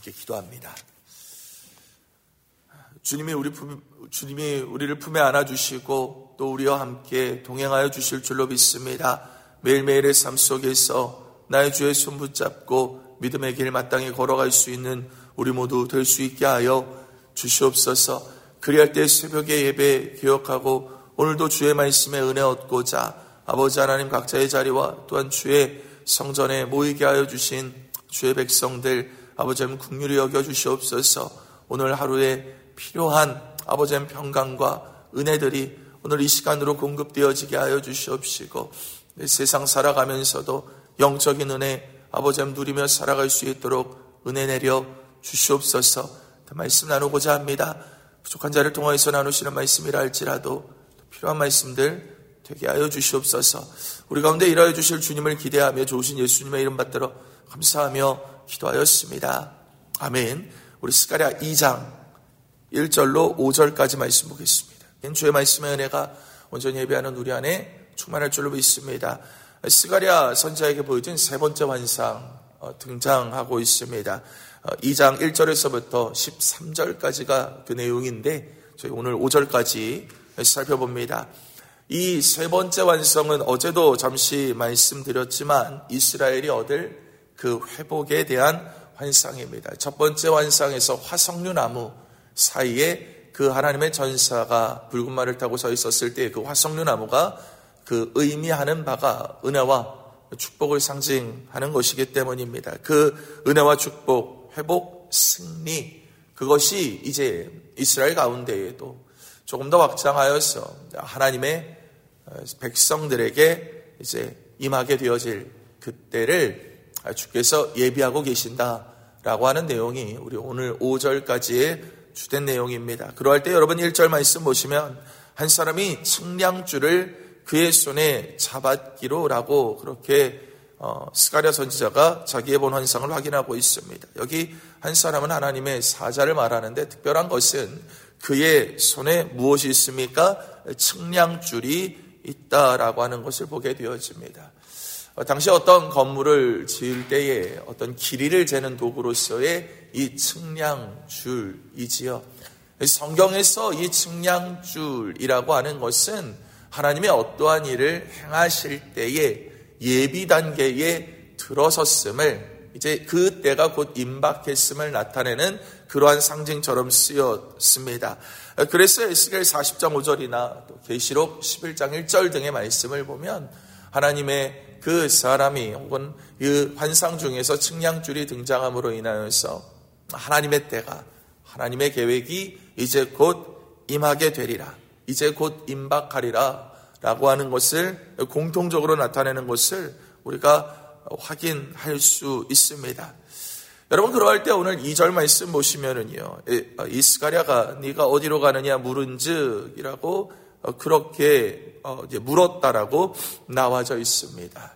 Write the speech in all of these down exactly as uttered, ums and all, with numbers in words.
함께 기도합니다. 주님이 우리 품, 주님이 우리를 품에 안아주시고 또 우리와 함께 동행하여 주실 줄로 믿습니다. 매일매일의 삶 속에서 나의 주의 손 붙잡고 믿음의 길 마땅히 걸어갈 수 있는 우리 모두 될 수 있게 하여 주시옵소서. 그리할 때 새벽에 예배 기억하고 오늘도 주의 말씀에 은혜 얻고자 아버지 하나님 각자의 자리와 또한 주의 성전에 모이게 하여 주신 주의 백성들 아버지 하나님 긍휼히 여겨 주시옵소서. 오늘 하루에 필요한 아버지 하나님 평강과 은혜들이 오늘 이 시간으로 공급되어지게 하여 주시옵시고 세상 살아가면서도 영적인 은혜 아버지 하나님 누리며 살아갈 수 있도록 은혜 내려 주시옵소서. 말씀 나누고자 합니다. 부족한 자를 통하여서 나누시는 말씀이라 할지라도 필요한 말씀들 되게 하여 주시옵소서. 우리 가운데 일하여 주실 주님을 기대하며 좋으신 예수님의 이름 받들어 감사하며 기도하였습니다. 아멘. 우리 스가랴 이 장 일 절로 오 절까지 말씀 보겠습니다. 주의 말씀의 은혜가 온전히 예배하는 우리 안에 충만할 줄로 믿습니다. 스가랴 선지자에게 보여진 세 번째 환상 등장하고 있습니다. 이 장 일 절에서부터 십삼 절까지가 그 내용인데 저희 오늘 오 절까지 살펴봅니다. 이 세 번째 환상은 어제도 잠시 말씀드렸지만 이스라엘이 얻을 그 회복에 대한 환상입니다. 첫 번째 환상에서 화석류 나무 사이에 그 하나님의 전사가 붉은 말을 타고 서 있었을 때 그 화석류 나무가 그 의미하는 바가 은혜와 축복을 상징하는 것이기 때문입니다. 그 은혜와 축복, 회복, 승리 그것이 이제 이스라엘 가운데에도 조금 더 확장하여서 하나님의 백성들에게 이제 임하게 되어질 그때를 주께서 예비하고 계신다라고 하는 내용이 우리 오늘 오 절까지의 주된 내용입니다. 그러할 때 여러분 일 절 말씀 보시면 한 사람이 측량줄을 그의 손에 잡았기로라고 그렇게 어, 스가랴 선지자가 자기의 본 환상을 확인하고 있습니다. 여기 한 사람은 하나님의 사자를 말하는데 특별한 것은 그의 손에 무엇이 있습니까? 측량줄이 있다라고 하는 것을 보게 되어집니다. 어, 당시 어떤 건물을 지을 때에 어떤 길이를 재는 도구로서의 이 측량줄이지요. 성경에서 이 측량줄이라고 하는 것은 하나님의 어떠한 일을 행하실 때에 예비 단계에 들어섰음을 이제 그 때가 곧 임박했음을 나타내는 그러한 상징처럼 쓰였습니다. 그래서 에스겔 사십 장 오 절이나 또 계시록 십일 장 일 절 등의 말씀을 보면 하나님의 그 사람이 혹은 그 환상 중에서 측량줄이 등장함으로 인하여서 하나님의 때가 하나님의 계획이 이제 곧 임하게 되리라 이제 곧 임박하리라 라고 하는 것을 공통적으로 나타내는 것을 우리가 확인할 수 있습니다. 여러분 그러할 때 오늘 이 절 말씀 보시면은요 이 스가랴가 네가 어디로 가느냐 물은즉 이라고 그렇게 물었다라고 나와져 있습니다.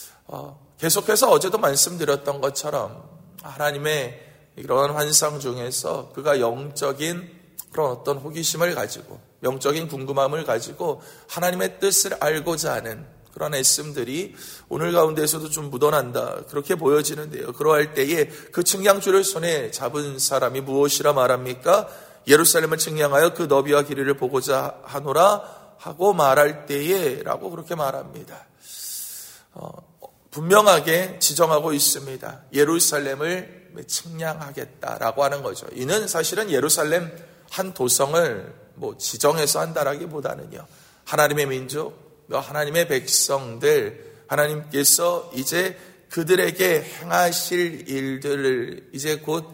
계속해서 어제도 말씀드렸던 것처럼 하나님의 이런 환상 중에서 그가 영적인 그런 어떤 호기심을 가지고 영적인 궁금함을 가지고 하나님의 뜻을 알고자 하는 그런 애씀들이 오늘 가운데에서도 좀 묻어난다 그렇게 보여지는데요. 그러할 때에 그 측량줄을 손에 잡은 사람이 무엇이라 말합니까? 예루살렘을 측량하여 그 너비와 길이를 보고자 하노라 하고 말할 때에 라고 그렇게 말합니다. 어, 분명하게 지정하고 있습니다. 예루살렘을 측량하겠다라고 하는 거죠. 이는 사실은 예루살렘 한 도성을 뭐 지정해서 한다라기보다는요. 하나님의 민족, 하나님의 백성들, 하나님께서 이제 그들에게 행하실 일들을 이제 곧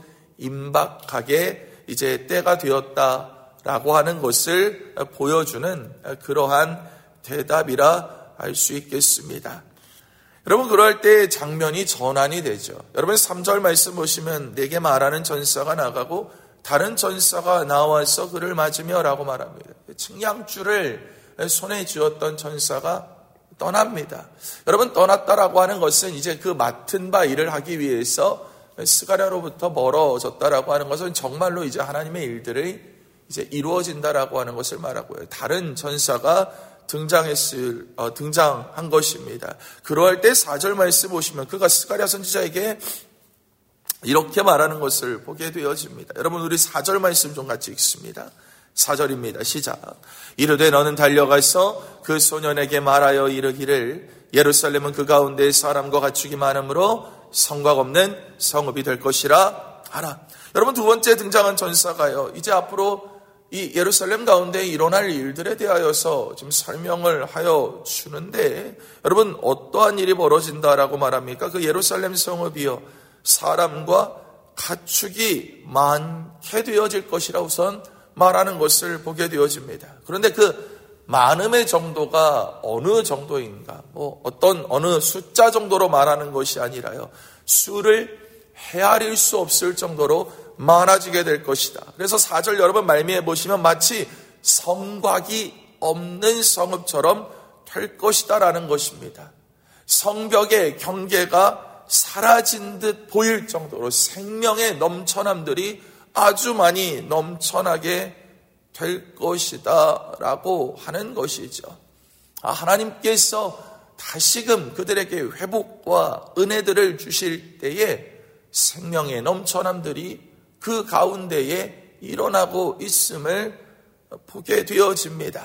임박하게 이제 때가 되었다라고 하는 것을 보여주는 그러한 대답이라 할 수 있겠습니다. 여러분 그럴 때 장면이 전환이 되죠. 여러분 삼 절 말씀 보시면 내게 말하는 전사가 나가고 다른 전사가 나와서 그를 맞으며 라고 말합니다. 측량줄을 손에 쥐었던 전사가 떠납니다. 여러분 떠났다라고 하는 것은 이제 그 맡은 바 일을 하기 위해서 스가랴로부터 멀어졌다라고 하는 것은 정말로 이제 하나님의 일들이 이제 이루어진다라고 하는 것을 말하고요. 다른 전사가 등장했을 어, 등장한 것입니다. 그러할 때 사 절 말씀 보시면 그가 스가랴 선지자에게 이렇게 말하는 것을 보게 되어집니다. 여러분, 우리 사 절 말씀 좀 같이 읽습니다. 사 절입니다. 시작. 이르되 너는 달려가서 그 소년에게 말하여 이르기를 예루살렘은 그 가운데 사람과 가축이 많으므로 성곽 없는 성읍이 될 것이라 하라. 여러분, 두 번째 등장한 전사가요, 이제 앞으로 이 예루살렘 가운데 일어날 일들에 대하여서 지금 설명을 하여 주는데, 여러분, 어떠한 일이 벌어진다라고 말합니까? 그 예루살렘 성읍이요, 사람과 가축이 많게 되어질 것이라 우선 말하는 것을 보게 되어집니다. 그런데 그 많음의 정도가 어느 정도인가, 뭐 어떤 어느 숫자 정도로 말하는 것이 아니라요, 수를 헤아릴 수 없을 정도로 많아지게 될 것이다. 그래서 사 절 여러분 말미에 보시면 마치 성곽이 없는 성읍처럼 될 것이다 라는 것입니다. 성벽의 경계가 사라진 듯 보일 정도로 생명의 넘쳐남들이 아주 많이 넘쳐나게 될 것이다 라고 하는 것이죠. 하나님께서 다시금 그들에게 회복과 은혜들을 주실 때에 생명의 넘쳐남들이 그 가운데에 일어나고 있음을 보게 되어집니다.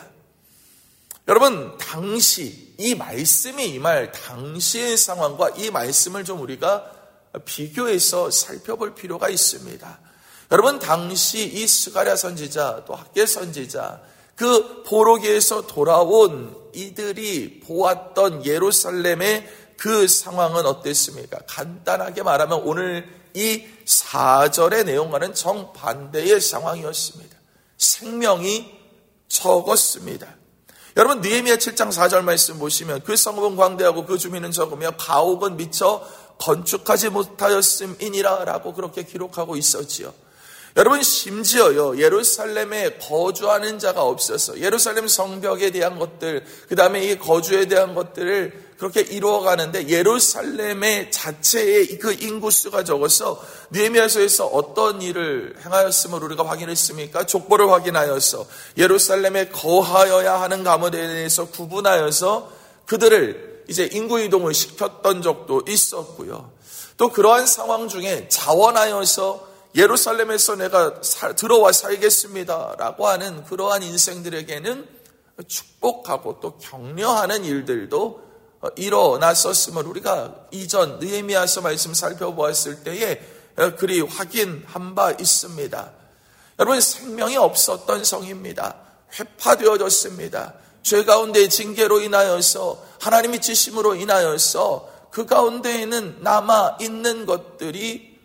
여러분, 당시 이 말씀이 임할 당시의 상황과 이 말씀을 좀 우리가 비교해서 살펴볼 필요가 있습니다. 여러분, 당시 이 스가랴 선지자 또 학개 선지자, 그 포로기에서 돌아온 이들이 보았던 예루살렘의 그 상황은 어땠습니까? 간단하게 말하면 오늘 이 사 절의 내용과는 정반대의 상황이었습니다. 생명이 적었습니다. 여러분, 느헤미야 칠 장 사 절 말씀 보시면 그 성읍은 광대하고 그 주민은 적으며 가옥은 미처 건축하지 못하였음이니라 라고 그렇게 기록하고 있었지요. 여러분, 심지어요, 예루살렘에 거주하는 자가 없어서 예루살렘 성벽에 대한 것들, 그 다음에 이 거주에 대한 것들을 그렇게 이루어가는데 예루살렘의 자체의 그 인구수가 적어서 느헤미야서에서 어떤 일을 행하였음을 우리가 확인했습니까? 족보를 확인하여서 예루살렘에 거하여야 하는 가문에 대해서 구분하여서 그들을 이제 인구 이동을 시켰던 적도 있었고요. 또 그러한 상황 중에 자원하여서 예루살렘에서 내가 사, 들어와 살겠습니다 라고 하는 그러한 인생들에게는 축복하고 또 격려하는 일들도 일어났었음을 우리가 이전 느헤미야서 말씀 살펴보았을 때에 그리 확인한 바 있습니다. 여러분, 생명이 없었던 성입니다. 회파되어졌습니다. 죄 가운데 징계로 인하여서, 하나님의 지심으로 인하여서 그 가운데에는 남아있는 것들이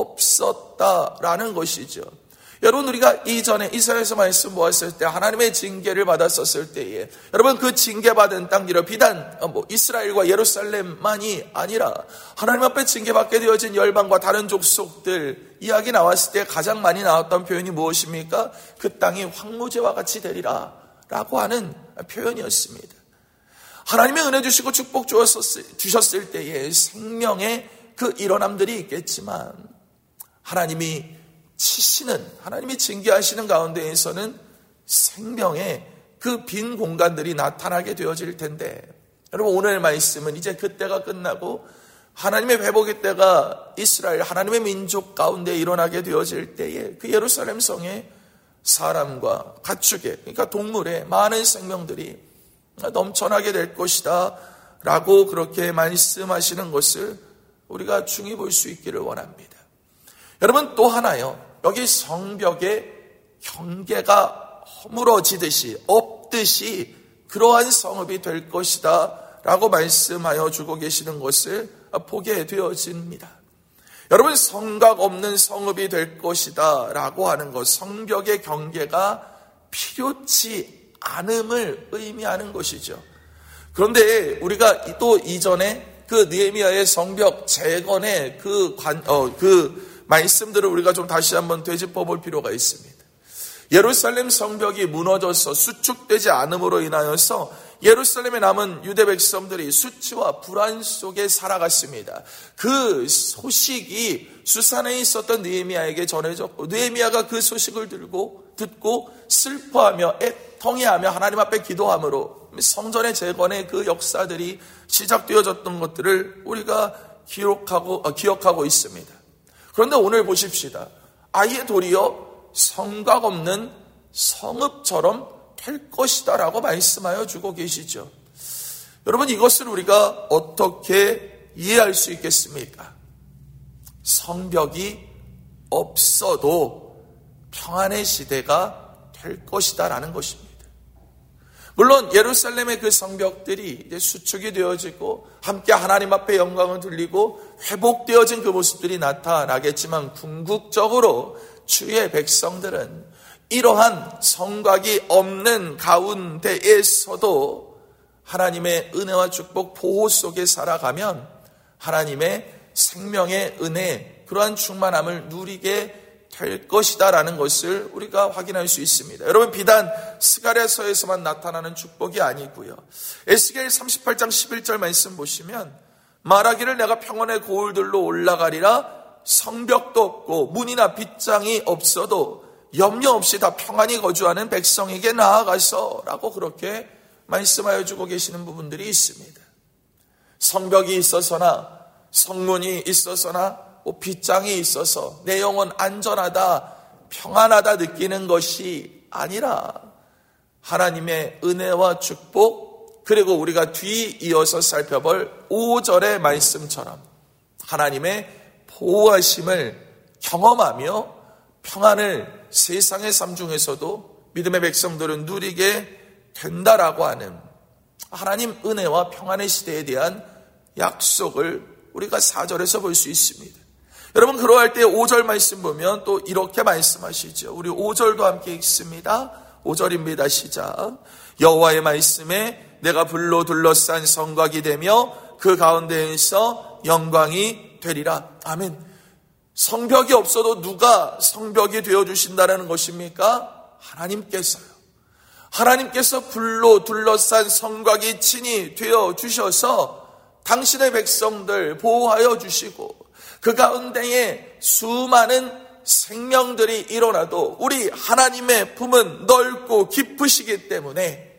없었다라는 것이죠. 여러분, 우리가 이전에 이스라엘에서 말씀 보았을 때 하나님의 징계를 받았었을 때에, 여러분, 그 징계받은 땅들은 비단 뭐 이스라엘과 예루살렘만이 아니라 하나님 앞에 징계받게 되어진 열방과 다른 족속들 이야기 나왔을 때 가장 많이 나왔던 표현이 무엇입니까? 그 땅이 황무지와 같이 되리라 라고 하는 표현이었습니다. 하나님의 은혜 주시고 축복 주셨을 때에 생명의 그 일어남들이 있겠지만, 하나님이 치시는, 하나님이 징계하시는 가운데에서는 생명의 그 빈 공간들이 나타나게 되어질 텐데, 여러분, 오늘 말씀은 이제 그때가 끝나고 하나님의 회복의 때가 이스라엘 하나님의 민족 가운데 일어나게 되어질 때에 그 예루살렘 성에 사람과 가축의, 그러니까 동물의 많은 생명들이 넘쳐나게 될 것이다 라고 그렇게 말씀하시는 것을 우리가 중히 볼 수 있기를 원합니다. 여러분, 또 하나요, 여기 성벽의 경계가 허물어지듯이 없듯이 그러한 성읍이 될 것이다 라고 말씀하여 주고 계시는 것을 보게 되어집니다. 여러분, 성곽 없는 성읍이 될 것이다 라고 하는 것, 성벽의 경계가 필요치 않음을 의미하는 것이죠. 그런데 우리가 또 이전에 그 느헤미야의 성벽 재건의 그 관, 어, 그 말씀들을 우리가 좀 다시 한번 되짚어 볼 필요가 있습니다. 예루살렘 성벽이 무너져서 수축되지 않음으로 인하여서 예루살렘에 남은 유대 백성들이 수치와 불안 속에 살아갔습니다. 그 소식이 수산에 있었던 느헤미야에게 전해졌고, 느헤미야가 그 소식을 들고 듣고 슬퍼하며 애통해하며 하나님 앞에 기도함으로 성전의 재건의 그 역사들이 시작되어졌던 것들을 우리가 기록하고 어, 기억하고 있습니다. 그런데 오늘 보십시다. 아예 도리어 성곽 없는 성읍처럼 될 것이다 라고 말씀하여 주고 계시죠. 여러분, 이것을 우리가 어떻게 이해할 수 있겠습니까? 성벽이 없어도 평안의 시대가 될 것이다 라는 것입니다. 물론 예루살렘의 그 성벽들이 이제 수축이 되어지고 함께 하나님 앞에 영광을 돌리고 회복되어진 그 모습들이 나타나겠지만 궁극적으로 주의 백성들은 이러한 성곽이 없는 가운데에서도 하나님의 은혜와 축복 보호 속에 살아가면 하나님의 생명의 은혜, 그러한 충만함을 누리게 될 것이다 라는 것을 우리가 확인할 수 있습니다. 여러분, 비단 스가랴서에서만 나타나는 축복이 아니고요. 에스겔 삼십팔 장 십일 절 말씀 보시면 말하기를 내가 평원의 고을들로 올라가리라. 성벽도 없고 문이나 빗장이 없어도 염려 없이 다 평안히 거주하는 백성에게 나아가서 라고 그렇게 말씀하여 주고 계시는 부분들이 있습니다. 성벽이 있어서나 성문이 있어서나 뭐 빗장이 있어서 내 영혼 안전하다, 평안하다 느끼는 것이 아니라 하나님의 은혜와 축복, 그리고 우리가 뒤이어서 살펴볼 오 절의 말씀처럼 하나님의 보호하심을 경험하며 평안을 세상의 삶 중에서도 믿음의 백성들은 누리게 된다라고 하는 하나님 은혜와 평안의 시대에 대한 약속을 우리가 사 절에서 볼 수 있습니다. 여러분, 그러할 때 오 절 말씀 보면 또 이렇게 말씀하시죠. 우리 오 절도 함께 읽습니다. 오 절입니다. 시작. 여호와의 말씀에 내가 불로 둘러싼 성곽이 되며 그 가운데에서 영광이 되리라. 아멘. 성벽이 없어도 누가 성벽이 되어주신다는 것입니까? 하나님께서요. 하나님께서 불로 둘러싼 성곽이 친히 되어주셔서 당신의 백성들 보호하여 주시고 그 가운데에 수많은 생명들이 일어나도 우리 하나님의 품은 넓고 깊으시기 때문에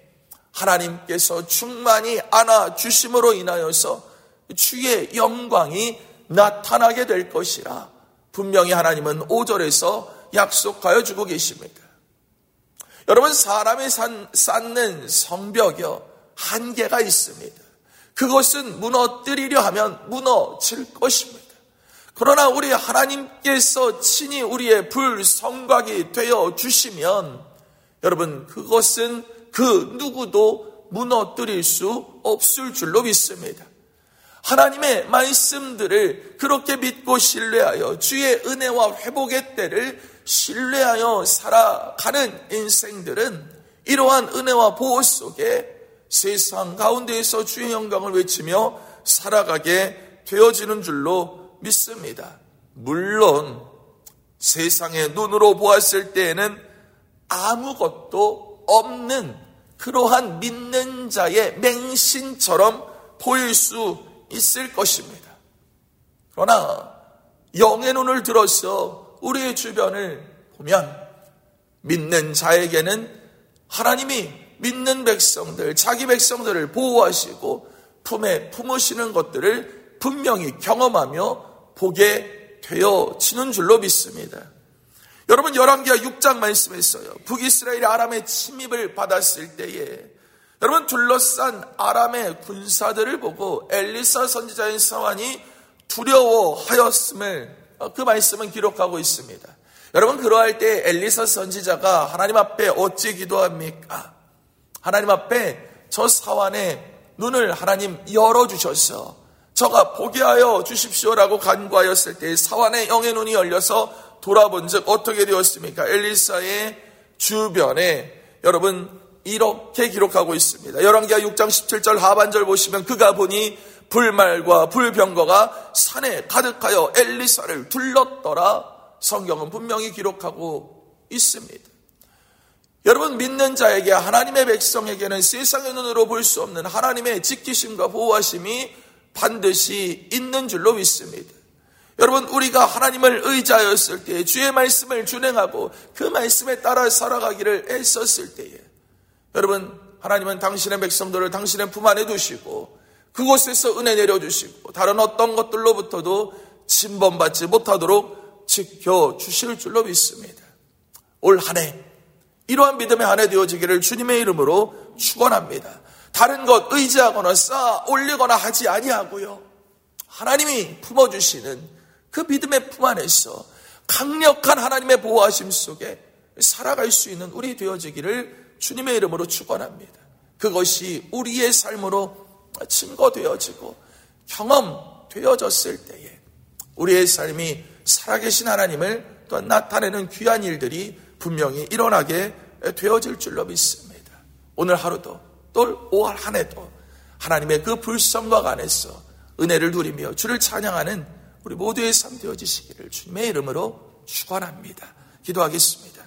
하나님께서 충만히 안아주심으로 인하여서 주의 영광이 나타나게 될 것이라 분명히 하나님은 오 절에서 약속하여 주고 계십니다. 여러분, 사람이 산, 쌓는 성벽이요 한계가 있습니다. 그것은 무너뜨리려 하면 무너질 것입니다. 그러나 우리 하나님께서 친히 우리의 불성곽이 되어 주시면 여러분, 그것은 그 누구도 무너뜨릴 수 없을 줄로 믿습니다. 하나님의 말씀들을 그렇게 믿고 신뢰하여 주의 은혜와 회복의 때를 신뢰하여 살아가는 인생들은 이러한 은혜와 보호 속에 세상 가운데에서 주의 영광을 외치며 살아가게 되어지는 줄로 믿습니다. 물론 세상의 눈으로 보았을 때에는 아무것도 없는 그러한 믿는 자의 맹신처럼 보일 수 있을 것입니다. 그러나 영의 눈을 들어서 우리의 주변을 보면 믿는 자에게는 하나님이 믿는 백성들, 자기 백성들을 보호하시고 품에 품으시는 것들을 분명히 경험하며 보게 되어지는 줄로 믿습니다. 여러분, 열왕기하 육 장 말씀했어요. 북이스라엘이 아람의 침입을 받았을 때에 여러분, 둘러싼 아람의 군사들을 보고 엘리사 선지자의 사환이 두려워하였음을 그 말씀은 기록하고 있습니다. 여러분, 그러할 때 엘리사 선지자가 하나님 앞에 어찌 기도합니까? 하나님 앞에 저 사환의 눈을 하나님 열어주셔서 저가 보게 하여 주십시오라고 간구하였을 때 사환의 영의 눈이 열려서 돌아본 즉 어떻게 되었습니까? 엘리사의 주변에 여러분 이렇게 기록하고 있습니다. 열왕기하 육 장 십칠 절 하반절 보시면 그가 보니 불말과 불병거가 산에 가득하여 엘리사를 둘렀더라. 성경은 분명히 기록하고 있습니다. 여러분, 믿는 자에게, 하나님의 백성에게는 세상의 눈으로 볼 수 없는 하나님의 지키심과 보호하심이 반드시 있는 줄로 믿습니다. 여러분, 우리가 하나님을 의지하였을 때에 주의 말씀을 준행하고 그 말씀에 따라 살아가기를 애썼을 때에 여러분, 하나님은 당신의 백성들을 당신의 품 안에 두시고 그곳에서 은혜 내려주시고 다른 어떤 것들로부터도 침범받지 못하도록 지켜주실 줄로 믿습니다. 올 한 해 이러한 믿음의 한 해 되어지기를 주님의 이름으로 축원합니다. 다른 것 의지하거나 쌓아 올리거나 하지 아니하고요, 하나님이 품어주시는 그 믿음의 품 안에서 강력한 하나님의 보호하심 속에 살아갈 수 있는 우리 되어지기를 주님의 이름으로 축원합니다. 그것이 우리의 삶으로 증거되어지고 경험되어졌을 때에 우리의 삶이 살아계신 하나님을 또한 나타내는 귀한 일들이 분명히 일어나게 되어질 줄로 믿습니다. 오늘 하루도 또 올 한 해도 하나님의 그 불성과 안에서 은혜를 누리며 주를 찬양하는 우리 모두의 삶 되어지시기를 주님의 이름으로 축원합니다. 기도하겠습니다.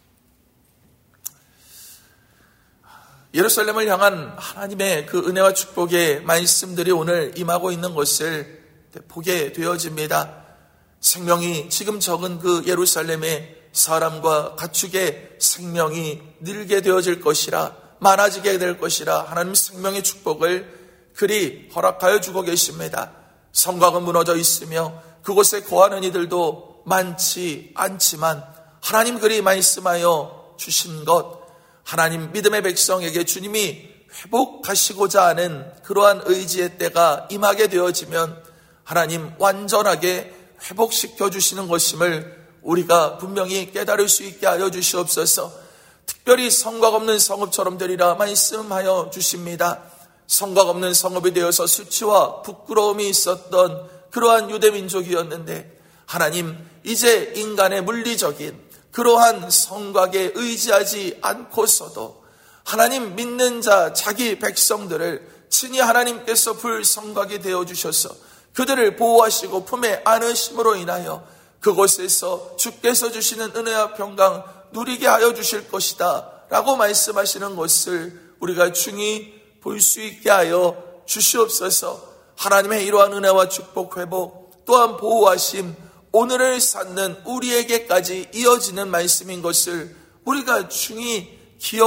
예루살렘을 향한 하나님의 그 은혜와 축복의 말씀들이 오늘 임하고 있는 것을 보게 되어집니다. 생명이 지금 적은 그 예루살렘의 사람과 가축의 생명이 늘게 되어질 것이라, 많아지게 될 것이라 하나님 생명의 축복을 그리 허락하여 주고 계십니다. 성곽은 무너져 있으며 그곳에 거하는 이들도 많지 않지만 하나님 그리 말씀하여 주신 것, 하나님 믿음의 백성에게 주님이 회복하시고자 하는 그러한 의지의 때가 임하게 되어지면 하나님 완전하게 회복시켜 주시는 것임을 우리가 분명히 깨달을 수 있게 하여 주시옵소서. 특별히 성곽 없는 성읍처럼 되리라 말씀하여 주십니다. 성곽 없는 성읍이 되어서 수치와 부끄러움이 있었던 그러한 유대민족이었는데 하나님 이제 인간의 물리적인 그러한 성곽에 의지하지 않고서도 하나님 믿는 자 자기 백성들을 친히 하나님께서 불성곽이 되어주셔서 그들을 보호하시고 품에 안으심으로 인하여 그곳에서 주께서 주시는 은혜와 평강 누리게 하여 주실 것이다 라고 말씀하시는 것을 우리가 중히 볼 수 있게 하여 주시옵소서. 하나님의 이러한 은혜와 축복, 회복, 또한 보호하심, 오늘을 쌓는 우리에게까지 이어지는 말씀인 것을 우리가 중히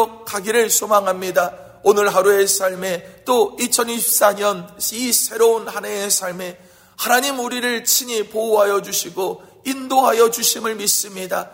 기억하기를 소망합니다. 오늘 하루의 삶에 또 이천이십사 년 이 새로운 한 해의 삶에 하나님 우리를 친히 보호하여 주시고 인도하여 주심을 믿습니다.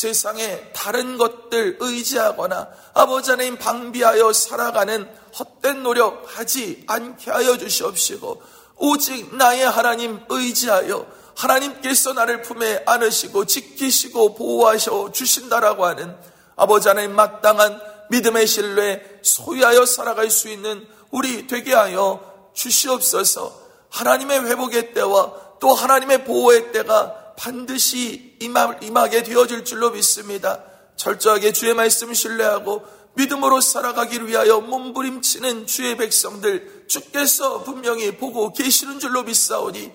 세상에 다른 것들 의지하거나 아버지 하나님 방비하여 살아가는 헛된 노력하지 않게 하여 주시옵시고 오직 나의 하나님 의지하여 하나님께서 나를 품에 안으시고 지키시고 보호하셔 주신다라고 하는 아버지 하나님 마땅한 믿음의 신뢰 소유하여 살아갈 수 있는 우리 되게 하여 주시옵소서. 하나님의 회복의 때와 또 하나님의 보호의 때가 반드시 임하게 되어질 줄로 믿습니다. 철저하게 주의 말씀 신뢰하고 믿음으로 살아가기를 위하여 몸부림치는 주의 백성들 주께서 분명히 보고 계시는 줄로 믿사오니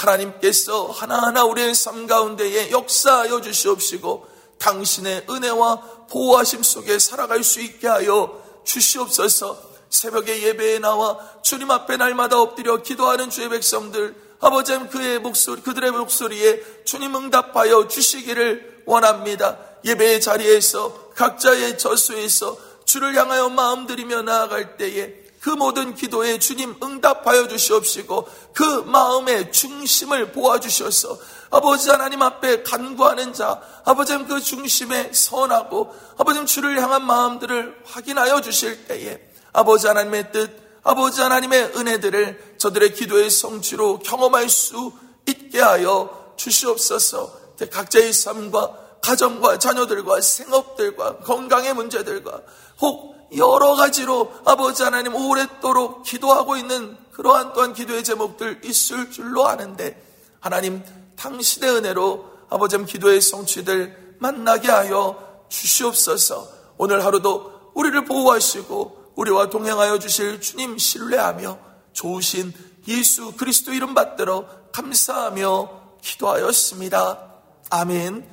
하나님께서 하나하나 우리의 삶 가운데에 역사하여 주시옵시고 당신의 은혜와 보호하심 속에 살아갈 수 있게 하여 주시옵소서. 새벽에 예배에 나와 주님 앞에 날마다 엎드려 기도하는 주의 백성들 아버지 그의 목소리, 그들의 목소리에 주님 응답하여 주시기를 원합니다. 예배의 자리에서 각자의 저수에서 주를 향하여 마음 들이며 나아갈 때에 그 모든 기도에 주님 응답하여 주시옵시고 그 마음의 중심을 보아주셔서 아버지 하나님 앞에 간구하는 자 아버지 그 중심에 선하고 아버지 주를 향한 마음들을 확인하여 주실 때에 아버지 하나님의 뜻 아버지 하나님의 은혜들을 저들의 기도의 성취로 경험할 수 있게 하여 주시옵소서. 각자의 삶과 가정과 자녀들과 생업들과 건강의 문제들과 혹 여러 가지로 아버지 하나님 오랫도록 기도하고 있는 그러한 또한 기도의 제목들 있을 줄로 아는데 하나님 당신의 은혜로 아버지 기도의 성취들 만나게 하여 주시옵소서. 오늘 하루도 우리를 보호하시고 우리와 동행하여 주실 주님 신뢰하며 좋으신 예수 그리스도 이름 받들어 감사하며 기도하였습니다. 아멘.